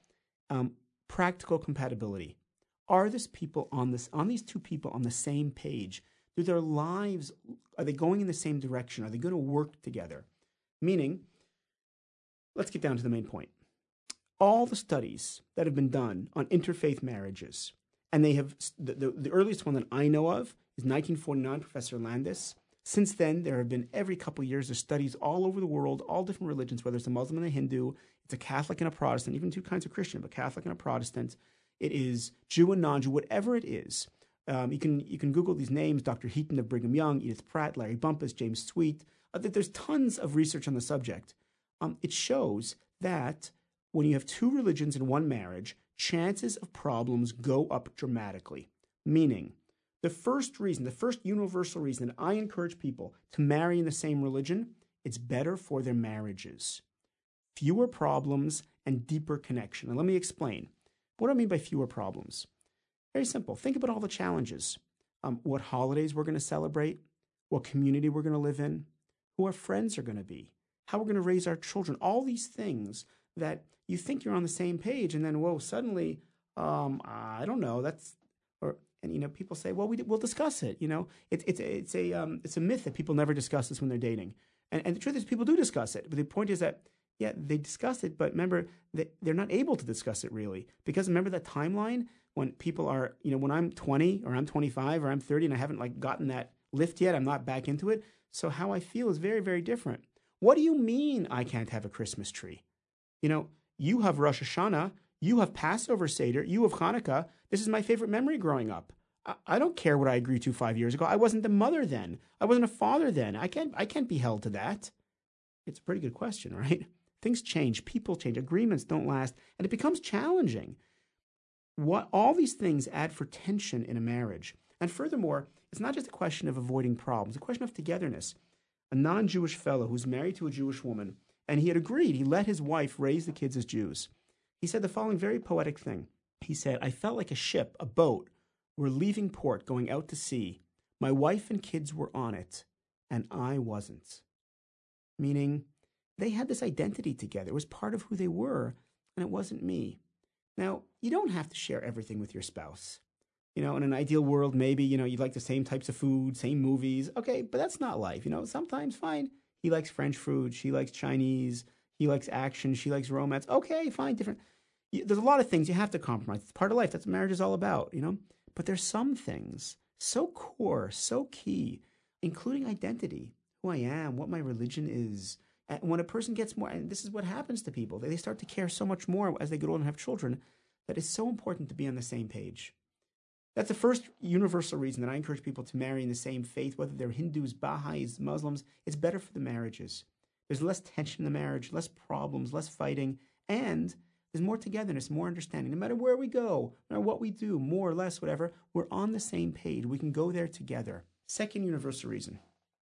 Practical compatibility. Are these two people on the same page? Do their lives, are they going in the same direction? Are they going to work together? Meaning, let's get down to the main point. All the studies that have been done on interfaith marriages, and they have, the earliest one that I know of is 1949, Professor Landis. Since then, there have been every couple of years, there's studies all over the world, all different religions, whether it's a Muslim and a Hindu, it's a Catholic and a Protestant, even two kinds of Christian, but Catholic and a Protestant. It is Jew and non-Jew, whatever it is. You can Google these names, Dr. Heaton of Brigham Young, Edith Pratt, Larry Bumpus, James Sweet. There's tons of research on the subject. It shows that when you have two religions in one marriage, chances of problems go up dramatically. Meaning, the first universal reason that I encourage people to marry in the same religion, it's better for their marriages. Fewer problems and deeper connection. And let me explain. What do I mean by fewer problems? Very simple. Think about all the challenges. What holidays we're going to celebrate, what community we're going to live in, who our friends are going to be, how we're going to raise our children, all these things that you think you're on the same page, and then, whoa, suddenly, I don't know, people say, well, we'll discuss it. It's a myth that people never discuss this when they're dating. And the truth is people do discuss it. But the point is that, yeah, they discuss it, but remember, they're not able to discuss it really. Because remember that timeline when people are, when I'm 20 or I'm 25 or I'm 30 and I haven't gotten that lift yet, I'm not back into it. So how I feel is very, very different. What do you mean I can't have a Christmas tree? You have Rosh Hashanah, you have Passover Seder, you have Hanukkah. This is my favorite memory growing up. I don't care what I agreed to 5 years ago. I wasn't the mother then. I wasn't a father then. I can't be held to that. It's a pretty good question, right? Things change, people change, agreements don't last, and it becomes challenging. All these things add for tension in a marriage. And furthermore, it's not just a question of avoiding problems, it's a question of togetherness. A non-Jewish fellow who's married to a Jewish woman, and he had agreed, he let his wife raise the kids as Jews. He said the following very poetic thing. He said, I felt like a ship, a boat, were leaving port, going out to sea. My wife and kids were on it, and I wasn't. Meaning, they had this identity together. It was part of who they were, and it wasn't me. Now, you don't have to share everything with your spouse. In an ideal world, maybe, you'd like the same types of food, same movies. Okay, but that's not life. Sometimes, fine. He likes French food. She likes Chinese. He likes action. She likes romance. Okay, fine, different. There's a lot of things you have to compromise. It's part of life. That's what marriage is all about, But there's some things so core, so key, including identity, who I am, what my religion is. And when a person gets more, and this is what happens to people, they start to care so much more as they get older and have children, that it's so important to be on the same page. That's the first universal reason that I encourage people to marry in the same faith, whether they're Hindus, Baha'is, Muslims. It's better for the marriages. There's less tension in the marriage, less problems, less fighting, and there's more togetherness, more understanding. No matter where we go, no matter what we do, more or less, whatever, we're on the same page. We can go there together. Second universal reason.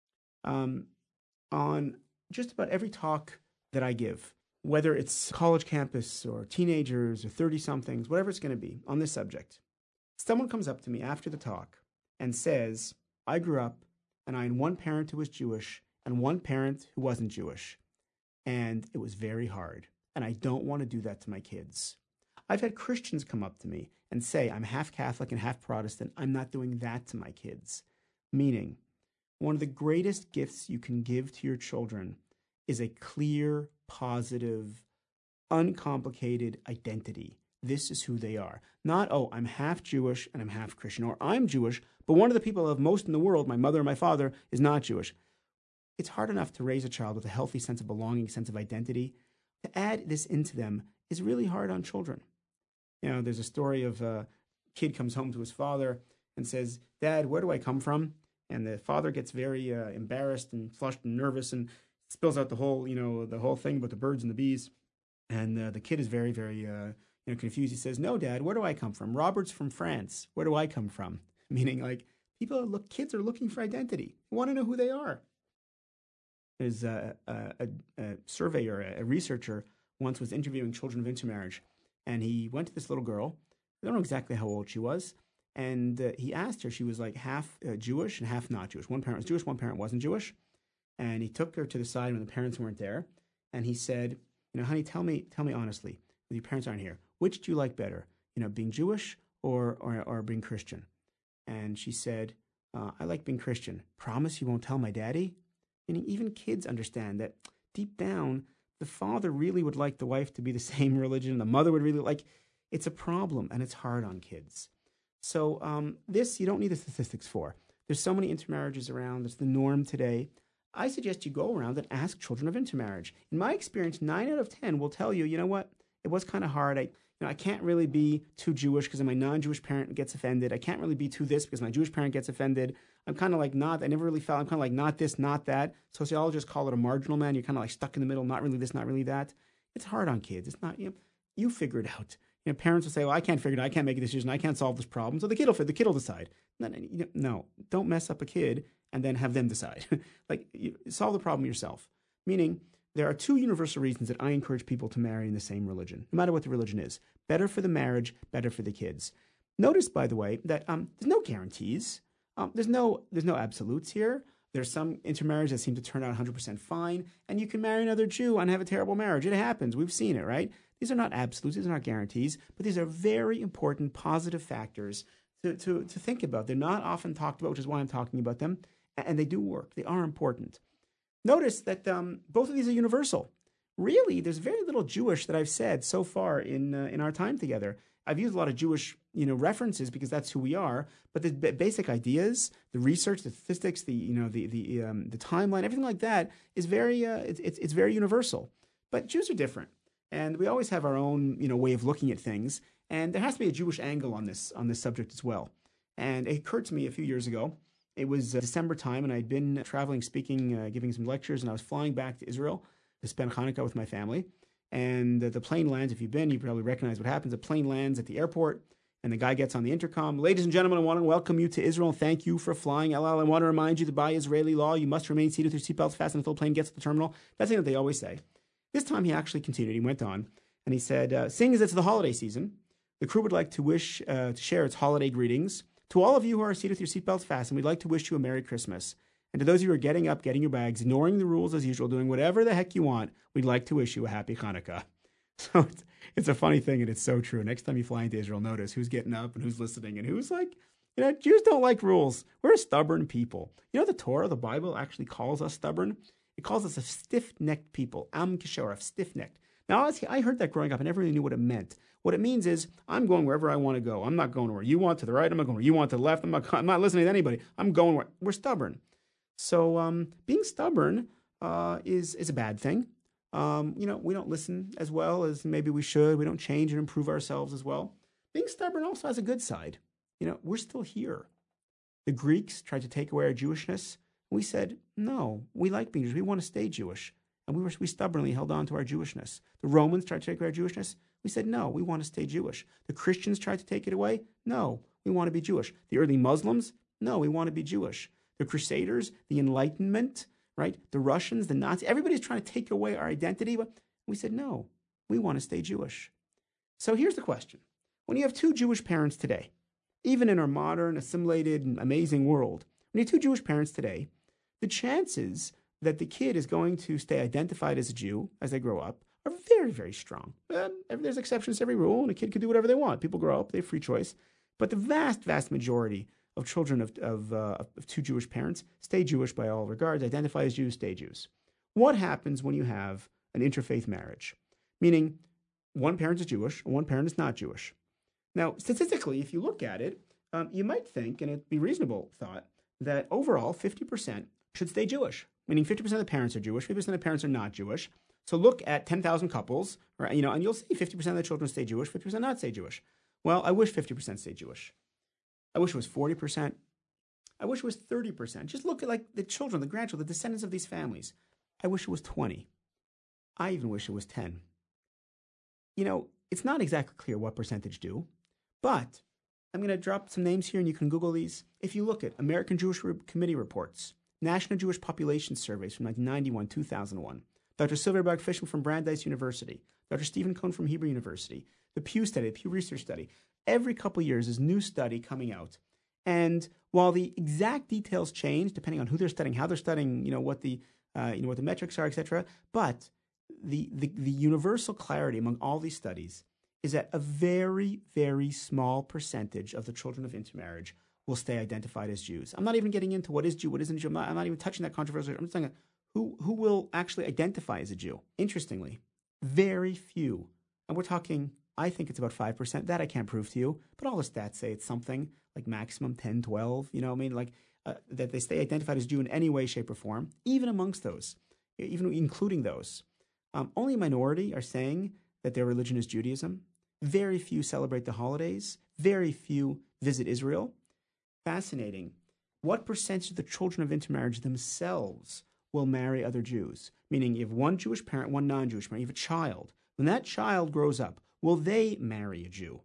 On just about every talk that I give, whether it's college campus or teenagers or 30-somethings, whatever it's going to be on this subject, someone comes up to me after the talk and says, I grew up and I had one parent who was Jewish and one parent who wasn't Jewish. And it was very hard. And I don't want to do that to my kids. I've had Christians come up to me and say, I'm half Catholic and half Protestant. I'm not doing that to my kids. Meaning, one of the greatest gifts you can give to your children is a clear, positive, uncomplicated identity. This is who they are. Not, oh, I'm half Jewish and I'm half Christian, or I'm Jewish, but one of the people I love most in the world, my mother or my father, is not Jewish. It's hard enough to raise a child with a healthy sense of belonging, sense of identity. To add this into them is really hard on children. There's a story of a kid comes home to his father and says, Dad, where do I come from? And the father gets very embarrassed and flushed and nervous and spills out the whole thing about the birds and the bees. And the kid is very, very confused. He says, no, Dad, where do I come from? Robert's from France. Where do I come from? Meaning, like, kids are looking for identity. They want to know who they are. There's a surveyor, a researcher, once was interviewing children of intermarriage, and he went to this little girl. I don't know exactly how old she was, and he asked her. She was like half Jewish and half not Jewish. One parent was Jewish, one parent wasn't Jewish, and he took her to the side when the parents weren't there, and he said, honey, tell me honestly, when your parents aren't here, which do you like better, being Jewish or being Christian? And she said, I like being Christian. Promise you won't tell my daddy? And even kids understand that deep down, the father really would like the wife to be the same religion. The mother would really like. It's a problem, and it's hard on kids. So this, you don't need the statistics for. There's so many intermarriages around. It's the norm today. I suggest you go around and ask children of intermarriage. In my experience, 9 out of 10 will tell you, you know what? It was kind of hard. I can't really be too Jewish because my non-Jewish parent gets offended. I can't really be too this because my Jewish parent gets offended. I'm kind of like not, I never really felt, I'm kind of like not this, not that. Sociologists call it a marginal man. You're kind of like stuck in the middle, not really this, not really that. It's hard on kids. It's not, you figure it out. Parents will say, well, I can't figure it out. I can't make a decision. I can't solve this problem. So the kid will decide. No, don't mess up a kid and then have them decide. Solve the problem yourself. Meaning, there are 2 universal reasons that I encourage people to marry in the same religion, no matter what the religion is. Better for the marriage, better for the kids. Notice, by the way, that there's no guarantees. There's no absolutes here. There's some intermarriage that seem to turn out 100% fine, and you can marry another Jew and have a terrible marriage. It happens. We've seen it, right? These are not absolutes. These are not guarantees, but these are very important positive factors to think about. They're not often talked about, which is why I'm talking about them, and they do work. They are important. Notice that both of these are universal. Really, there's very little Jewish that I've said so far in our time together. I've used a lot of Jewish, references because that's who we are. But the basic ideas, the research, the statistics, the timeline, everything like that is very it's very universal. But Jews are different, and we always have our own way of looking at things. And there has to be a Jewish angle on this subject as well. And it occurred to me a few years ago. It was December time, and I'd been traveling, speaking, giving some lectures, and I was flying back to Israel to spend Hanukkah with my family. And the plane lands. If you've been, you probably recognize what happens. The plane lands at the airport, and the guy gets on the intercom. Ladies and gentlemen, I want to welcome you to Israel and thank you for flying. El Al, I want to remind you that by Israeli law, you must remain seated with your seatbelts fastened until the plane gets to the terminal. That's the thing that they always say. This time he actually continued. He went on, and he said, seeing as it's the holiday season, the crew would like to wish to share its holiday greetings. To all of you who are seated with your seatbelts fastened, we'd like to wish you a Merry Christmas. And to those of you who are getting up, getting your bags, ignoring the rules as usual, doing whatever the heck you want, we'd like to wish you a Happy Hanukkah. So it's a funny thing, and it's so true. Next time you fly into Israel, notice who's getting up and who's listening and who's like, Jews don't like rules. We're a stubborn people. The Torah, the Bible, actually calls us stubborn. It calls us a stiff-necked people. Am kishoref, stiff-necked. Now, I heard that growing up. I never really knew what it meant. What it means is I'm going wherever I want to go. I'm not going where you want to the right. I'm not going where you want to the left. I'm not listening to anybody. I'm going where we're stubborn. So being stubborn is a bad thing. We don't listen as well as maybe we should. We don't change and improve ourselves as well. Being stubborn also has a good side. We're still here. The Greeks tried to take away our Jewishness. We said, no, we like being Jewish. We want to stay Jewish. And we stubbornly held on to our Jewishness. The Romans tried to take away our Jewishness. We said, no, we want to stay Jewish. The Christians tried to take it away. No, we want to be Jewish. The early Muslims, no, we want to be Jewish. The Crusaders, the Enlightenment, right? The Russians, the Nazis, everybody's trying to take away our identity. But we said, no, we want to stay Jewish. So here's the question. When you have two Jewish parents today, even in our modern, assimilated, amazing world, when you have two Jewish parents today, the chances that the kid is going to stay identified as a Jew as they grow up are very, very strong. There's exceptions to every rule, and a kid can do whatever they want. People grow up, they have free choice. But the vast, vast majority of children of two Jewish parents stay Jewish by all regards, identify as Jews, stay Jews. What happens when you have an interfaith marriage? Meaning, one parent is Jewish, and one parent is not Jewish. Now, statistically, if you look at it, you might think, and it'd be reasonable thought, that overall 50% should stay Jewish. Meaning 50% of the parents are Jewish, 50% of the parents are not Jewish. So look at 10,000 couples, and you'll see 50% of the children stay Jewish, 50% not stay Jewish. Well, I wish 50% stay Jewish. I wish it was 40%. I wish it was 30%. Just look at the children, the grandchildren, the descendants of these families. I wish it was 20. I even wish it was 10. It's not exactly clear what percentage do, but I'm going to drop some names here and you can Google these. If you look at American Jewish Committee reports, National Jewish Population Surveys from 1991, 2001, Dr. Silverberg Fishman from Brandeis University, Dr. Stephen Cohn from Hebrew University, the Pew Study, the Pew Research Study. Every couple of years, there's new study coming out. And while the exact details change, depending on who they're studying, how they're studying, what the metrics are, etc., but the universal clarity among all these studies is that a very, very small percentage of the children of intermarriage will stay identified as Jews. I'm not even getting into what is Jew, what isn't Jew. I'm not even touching that controversy. I'm just saying who will actually identify as a Jew. Interestingly, very few. And we're talking, I think it's about 5%. That I can't prove to you. But all the stats say it's something like maximum 10, 12. That they stay identified as Jew in any way, shape, or form. Even amongst those, even including those. Only a minority are saying that their religion is Judaism. Very few celebrate the holidays. Very few visit Israel. Fascinating. What percentage of the children of intermarriage themselves will marry other Jews? Meaning, you have one Jewish parent, one non-Jewish parent. You have a child. When that child grows up, will they marry a Jew?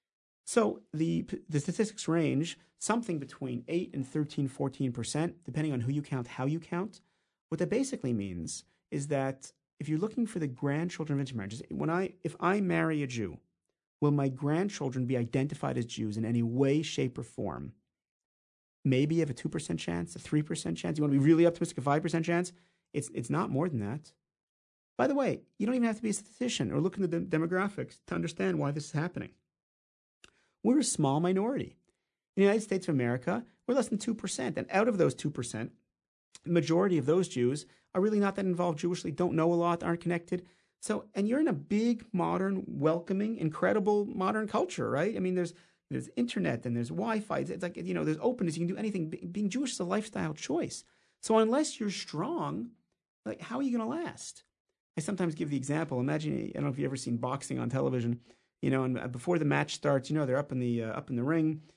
So the statistics range something between 8 and 13, 14%, depending on who you count, how you count. What that basically means is that if you're looking for the grandchildren of intermarriages, if I marry a Jew, will my grandchildren be identified as Jews in any way, shape, or form? Maybe you have a 2% chance, a 3% chance. You want to be really optimistic, a 5% chance? It's not more than that. By the way, you don't even have to be a statistician or look into the demographics to understand why this is happening. We're a small minority. In the United States of America, we're less than 2%. And out of those 2%, the majority of those Jews are really not that involved Jewishly, don't know a lot, aren't connected. So, and you're in a big, modern, welcoming, incredible modern culture, right? I mean, there's internet and there's Wi-Fi. It's like, there's openness. You can do anything. Being Jewish is a lifestyle choice. So unless you're strong, how are you going to last? I sometimes give the example. Imagine, I don't know if you've ever seen boxing on television, and before the match starts, they're up in the ring,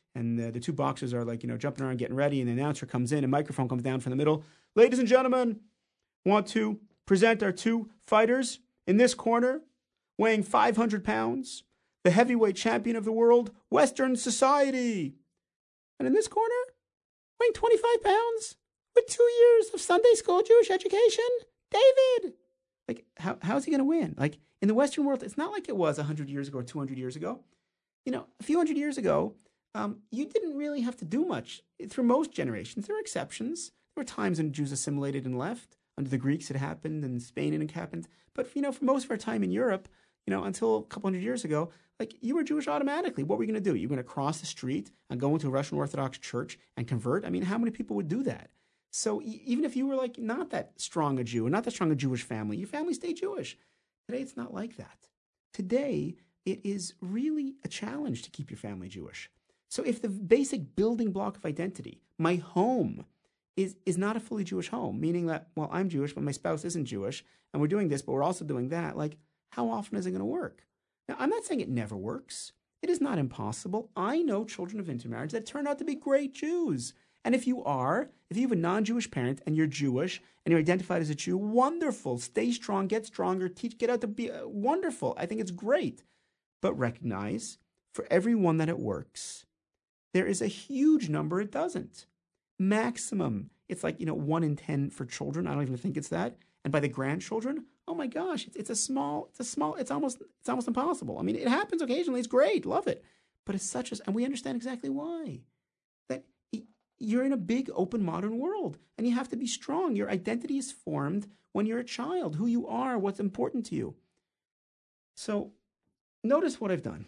and the two boxers are like, jumping around, getting ready, and the announcer comes in, a microphone comes down from the middle. Ladies and gentlemen, want to present our two fighters in this corner, weighing 500 pounds, the heavyweight champion of the world, Western Society. And in this corner, weighing 25 pounds, with 2 years of Sunday school Jewish education, David. Like, how's he going to win? Like, in the Western world, it's not like it was 100 years ago or 200 years ago. A few hundred years ago, you didn't really have to do much. Through most generations, there were exceptions. There were times when Jews assimilated and left. Under the Greeks, it happened, and Spain, it happened. But, for most of our time in Europe, until a couple hundred years ago, like, you were Jewish automatically. What were you going to do? You're going to cross the street and go into a Russian Orthodox church and convert? I mean, how many people would do that? So even if you were like not that strong a Jew or not that strong a Jewish family, your family stayed Jewish. Today, it's not like that. Today, it is really a challenge to keep your family Jewish. So if the basic building block of identity, my home, is not a fully Jewish home, meaning that, well, I'm Jewish, but my spouse isn't Jewish, and we're doing this, but we're also doing that, like, how often is it going to work? Now, I'm not saying it never works. It is not impossible. I know children of intermarriage that turn out to be great Jews. And if you have a non-Jewish parent and you're Jewish and you're identified as a Jew, wonderful. Stay strong, get stronger, get out to be wonderful. I think it's great. But recognize, for every one that it works, there is a huge number it doesn't. Maximum, it's like, 1 in 10 for children. I don't even think it's that. And by the grandchildren, oh my gosh, it's almost impossible. I mean, it happens occasionally. It's great. Love it. But it's and we understand exactly why. That you're in a big, open, modern world, and you have to be strong. Your identity is formed when you're a child, who you are, what's important to you. So notice what I've done.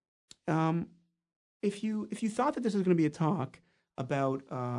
If you thought that this was going to be a talk about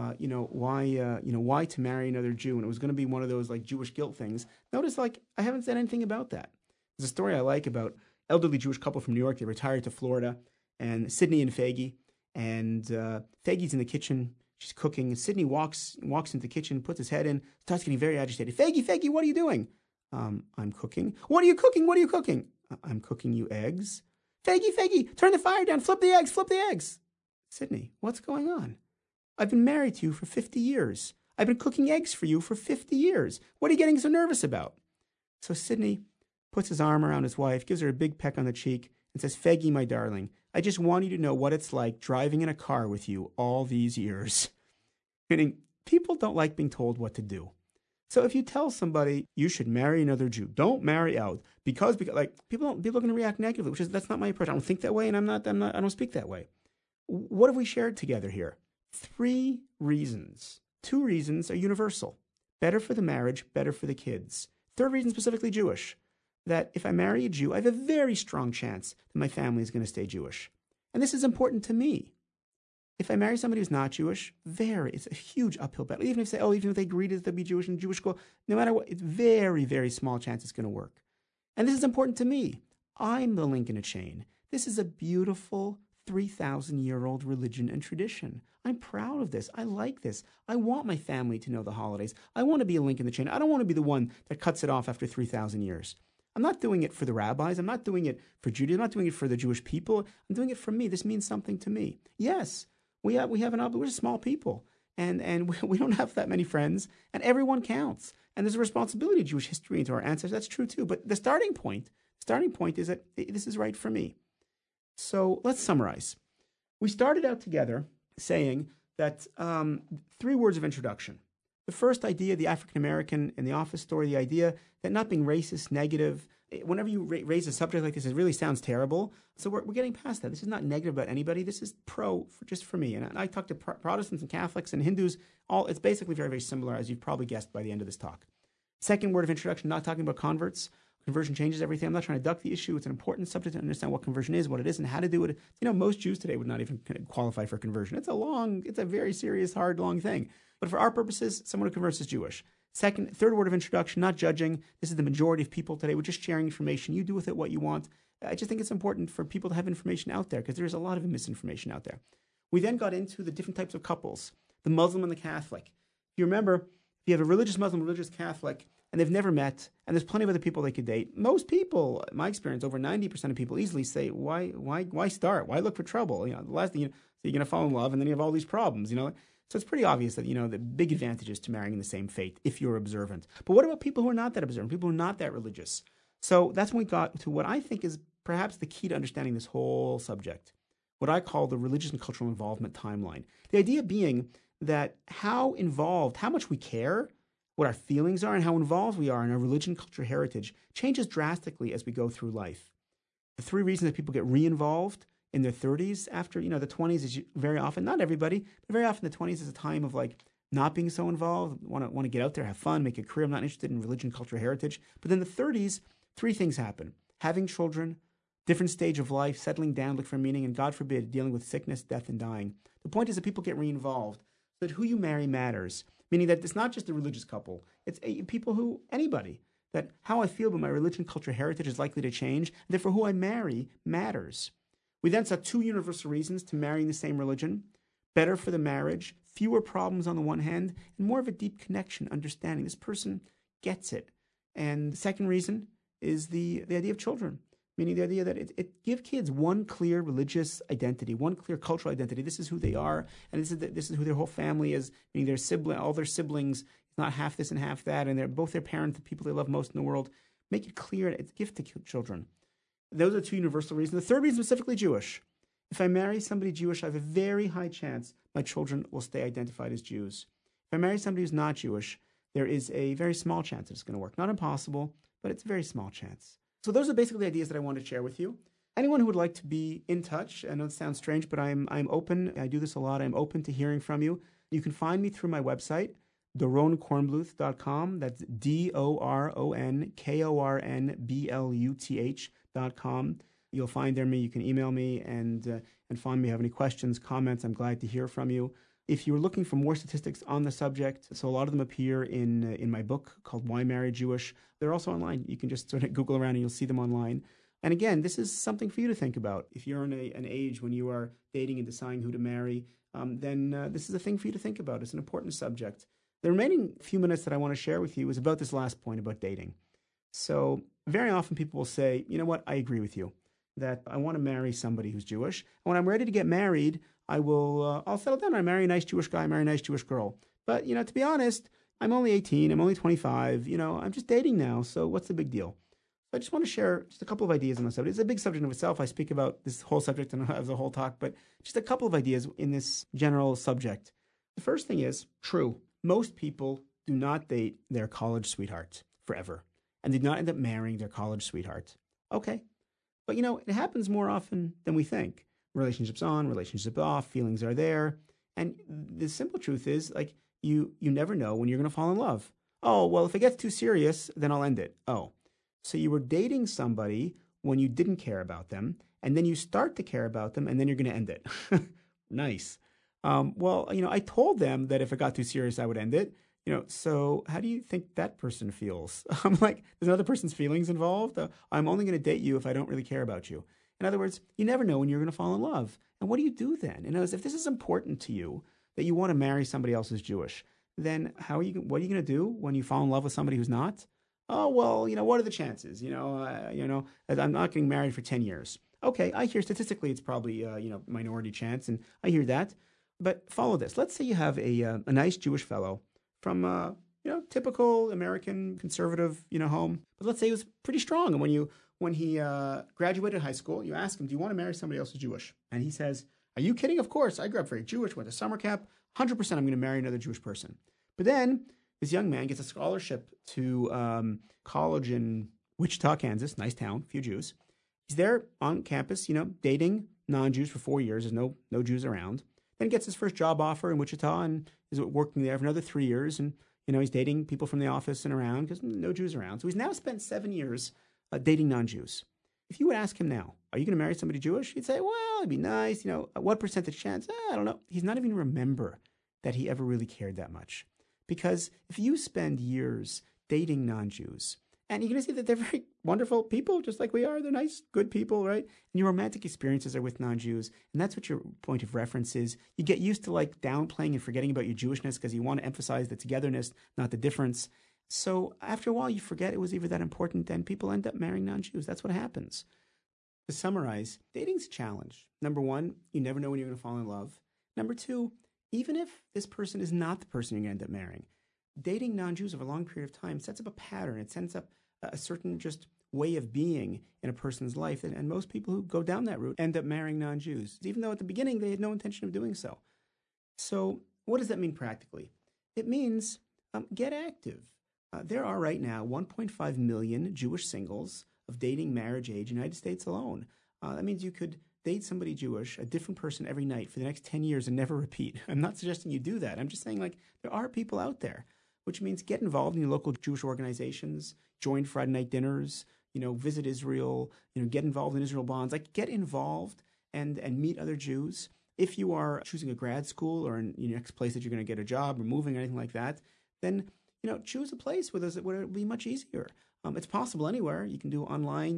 why to marry another Jew, and it was going to be one of those like Jewish guilt things, notice like I haven't said anything about that. There's a story I like about elderly Jewish couple from New York. They retired to Florida, and Sydney and Faggy, and Faggy's in the kitchen. She's cooking, and Sydney walks into the kitchen, puts his head in, starts getting very agitated. Faggy, what are you doing? I'm cooking. What are you cooking? What are you cooking? I'm cooking you eggs. Faggy, turn the fire down, flip the eggs. Sydney, what's going on? I've been married to you for 50 years. I've been cooking eggs for you for 50 years. What are you getting so nervous about? So Sydney puts his arm around his wife, gives her a big peck on the cheek, and says, Faggy, my darling, I just want you to know what it's like driving in a car with you all these years. Meaning, people don't like being told what to do. So if you tell somebody you should marry another Jew, don't marry out because like people are going to react negatively, that's not my approach. I don't think that way, and I don't speak that way. What have we shared together here? 3 reasons. 2 reasons are universal. Better for the marriage, better for the kids. 3rd reason, specifically Jewish, that if I marry a Jew, I have a very strong chance that my family is going to stay Jewish. And this is important to me. If I marry somebody who's not Jewish, it's a huge uphill battle. Even if they agree to be Jewish in Jewish school, no matter what, it's very, very small chance it's going to work. And this is important to me. I'm the link in a chain. This is a beautiful 3,000-year-old religion and tradition. I'm proud of this. I like this. I want my family to know the holidays. I want to be a link in the chain. I don't want to be the one that cuts it off after 3,000 years. I'm not doing it for the rabbis. I'm not doing it for Judaism. I'm not doing it for the Jewish people. I'm doing it for me. This means something to me. Yes, we're a small people, and we don't have that many friends, and everyone counts. And there's a responsibility to Jewish history and to our ancestors. That's true too. But the starting point is that this is right for me. So let's summarize. We started out together saying that 3 words of introduction. The first idea, the African-American in the office story, the idea that not being racist, negative, whenever you raise a subject like this, it really sounds terrible. So we're getting past that. This is not negative about anybody. This is just for me. And I talk to Protestants and Catholics and Hindus. It's basically very, very similar, as you've probably guessed by the end of this talk. Second word of introduction, not talking about converts. Conversion changes everything. I'm not trying to duck the issue. It's an important subject to understand what conversion is, what it is, and how to do it. Most Jews today would not even qualify for conversion. It's a very serious, hard, long thing. But for our purposes, someone who converts is Jewish. Third word of introduction, not judging. This is the majority of people today. We're just sharing information. You do with it what you want. I just think it's important for people to have information out there because there's a lot of misinformation out there. We then got into the different types of couples, the Muslim and the Catholic. If you remember, if you have a religious Muslim, religious Catholic, and they've never met, and there's plenty of other people they could date. Most people, in my experience, over 90% of people easily say, why start? Why look for trouble? The last thing, so you're going to fall in love, and then you have all these problems, So it's pretty obvious that, the big advantages to marrying the same faith if you're observant. But what about people who are not that observant, people who are not that religious? So that's when we got to what I think is perhaps the key to understanding this whole subject, what I call the religious and cultural involvement timeline. The idea being that how much we care, what our feelings are, and how involved we are in our religion, culture, heritage changes drastically as we go through life. The 3 reasons that people get re-involved in their 30s after, the 20s is very often, not everybody, but very often the 20s is a time of not being so involved, want to get out there, have fun, make a career. I'm not interested in religion, culture, heritage. But then the 30s, 3 things happen. Having children, different stage of life, settling down, look for meaning, and God forbid, dealing with sickness, death, and dying. The point is that people get re-involved, so that who you marry matters, meaning that it's not just a religious couple. It's people anybody, that how I feel about my religion, culture, heritage is likely to change, and therefore who I marry matters. We then saw 2 universal reasons to marrying the same religion: better for the marriage, fewer problems on the one hand, and more of a deep connection, understanding. This person gets it. And the second reason is the idea of children, meaning the idea that it gives kids one clear religious identity, one clear cultural identity. This is who they are, and this is who their whole family is, meaning all their siblings, not half this and half that, and they're both their parents, the people they love most in the world. Make it clear it's a gift to children. Those are 2 universal reasons. The third reason is specifically Jewish. If I marry somebody Jewish, I have a very high chance my children will stay identified as Jews. If I marry somebody who's not Jewish, there is a very small chance it's going to work. Not impossible, but it's a very small chance. So those are basically the ideas that I want to share with you. Anyone who would like to be in touch, I know it sounds strange, but I'm open. I do this a lot. I'm open to hearing from you. You can find me through my website, doronkornbluth.com. That's DORONKORNBLUTH.com. You'll find there me. You can email me and find me. If you have any questions, comments, I'm glad to hear from you. If you're looking for more statistics on the subject, so a lot of them appear in my book called Why Marry Jewish. They're also online. You can just sort of Google around and you'll see them online. And again, this is something for you to think about. If you're in an age when you are dating and deciding who to marry, then this is a thing for you to think about. It's an important subject. The remaining few minutes that I want to share with you is about this last point about dating. So very often people will say, you know what, I agree with you, that I want to marry somebody who's Jewish. And when I'm ready to get married, I'll settle down. I marry a nice Jewish guy, I marry a nice Jewish girl. But, to be honest, I'm only 18, I'm only 25, I'm just dating now, so what's the big deal? So I just want to share just a couple of ideas on the subject. It's a big subject in itself. I speak about this whole subject and as a whole talk, but just a couple of ideas in this general subject. The first thing is, true, most people do not date their college sweetheart forever, and they do not end up marrying their college sweetheart. Okay. But, it happens more often than we think. Relationships on, relationship off, feelings are there. And the simple truth is, you never know when you're going to fall in love. Oh, well, if it gets too serious, then I'll end it. Oh, so you were dating somebody when you didn't care about them, and then you start to care about them, and then you're going to end it. Nice. Well, I told them that if it got too serious, I would end it. So how do you think that person feels? I'm like, there's another person's feelings involved. I'm only going to date you if I don't really care about you. In other words, you never know when you're going to fall in love. And what do you do then? In other words, if this is important to you, that you want to marry somebody else who's Jewish, then what are you going to do when you fall in love with somebody who's not? Oh, well, what are the chances? I'm not getting married for 10 years. Okay, I hear statistically it's probably, minority chance, and I hear that. But follow this. Let's say you have a nice Jewish fellow from, typical American conservative, home. But let's say he was pretty strong. And when he graduated high school, you ask him, do you want to marry somebody else who's Jewish? And he says, are you kidding? Of course. I grew up very Jewish, went to summer camp. 100% I'm going to marry another Jewish person. But then this young man gets a scholarship to college in Wichita, Kansas, nice town, few Jews. He's there on campus, dating non-Jews for 4 years. There's no Jews around. Then gets his first job offer in Wichita and is working there for another 3 years. And, he's dating people from the office and around because no Jews around. So he's now spent 7 years dating non-Jews. If you would ask him now, are you going to marry somebody Jewish? He'd say, well, it'd be nice. What percentage chance? I don't know. He's not even remember that he ever really cared that much. Because if you spend years dating non-Jews, and you're going to see that they're very wonderful people, just like we are. They're nice, good people, right? And your romantic experiences are with non-Jews, and that's what your point of reference is. You get used to downplaying and forgetting about your Jewishness because you want to emphasize the togetherness, not the difference. So after a while, you forget it was even that important, and people end up marrying non-Jews. That's what happens. To summarize, dating's a challenge. Number one, you never know when you're going to fall in love. Number two, even if this person is not the person you're going to end up marrying, dating non-Jews over a long period of time sets up a pattern. It sets up a certain just way of being in a person's life. And most people who go down that route end up marrying non-Jews, even though at the beginning they had no intention of doing so. So what does that mean practically? It means get active. There are right now 1.5 million Jewish singles of dating marriage age in the United States alone. That means you could date somebody Jewish, a different person every night for the next 10 years and never repeat. I'm not suggesting you do that. I'm just saying, like, there are people out there, which means get involved in your local Jewish organizations, join Friday night dinners, visit Israel, get involved in Israel bonds. Like, get involved and meet other Jews. If you are choosing a grad school or in your next place that you're going to get a job or moving or anything like that, then choose a place where it'll be much easier. It's possible anywhere. You can do online,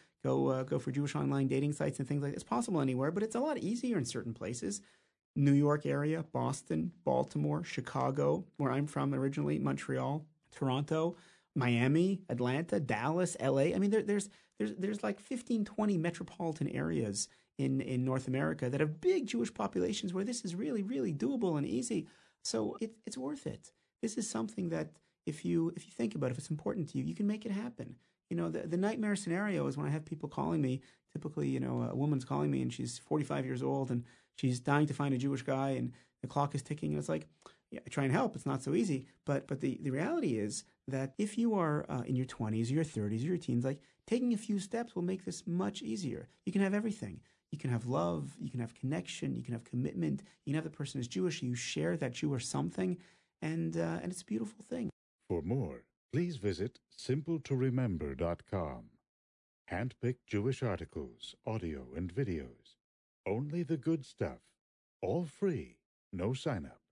go for Jewish online dating sites and things like that. It's possible anywhere, but it's a lot easier in certain places. New York area, Boston, Baltimore, Chicago, where I'm from originally, Montreal, Toronto, Miami, Atlanta, Dallas, LA. I mean, there's like 15, 20 metropolitan areas in North America that have big Jewish populations where this is really, really doable and easy. So it's worth it. This is something that if you think about it, if it's important to you, you can make it happen. The nightmare scenario is when I have people calling me, typically, a woman's calling me and she's 45 years old and she's dying to find a Jewish guy and the clock is ticking. And it's like, yeah, I try and help. It's not so easy. But the reality is that if you are in your 20s or your 30s or your teens, like taking a few steps will make this much easier. You can have everything. You can have love. You can have connection. You can have commitment. You can have the person is Jewish. You share that Jewish something. And it's a beautiful thing. For more, please visit simpletoremember.com. Hand-picked Jewish articles, audio and videos. Only the good stuff. All free. No sign-up.